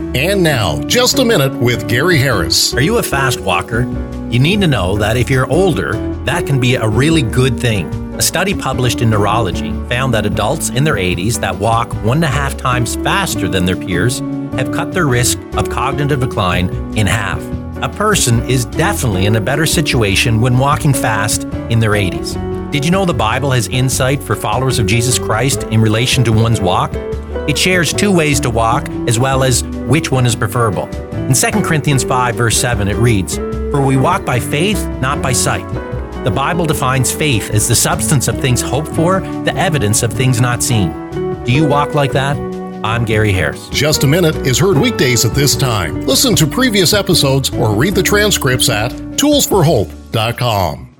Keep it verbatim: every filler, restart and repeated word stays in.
And now, Just a Minute with Gary Harris. Are you a fast walker? You need to know that if you're older, that can be a really good thing. A study published in Neurology found that adults in their eighties that walk one and a half times faster than their peers have cut their risk of cognitive decline in half. A person is definitely in a better situation when walking fast in their eighties. Did you know the Bible has insight for followers of Jesus Christ in relation to one's walk? It shares two ways to walk, as well as which one is preferable. In Second Corinthians five, verse seven, it reads, "For we walk by faith, not by sight." The Bible defines faith as the substance of things hoped for, the evidence of things not seen. Do you walk like that? I'm Gary Harris. Just a Minute is heard weekdays at this time. Listen to previous episodes or read the transcripts at tools for hope dot com.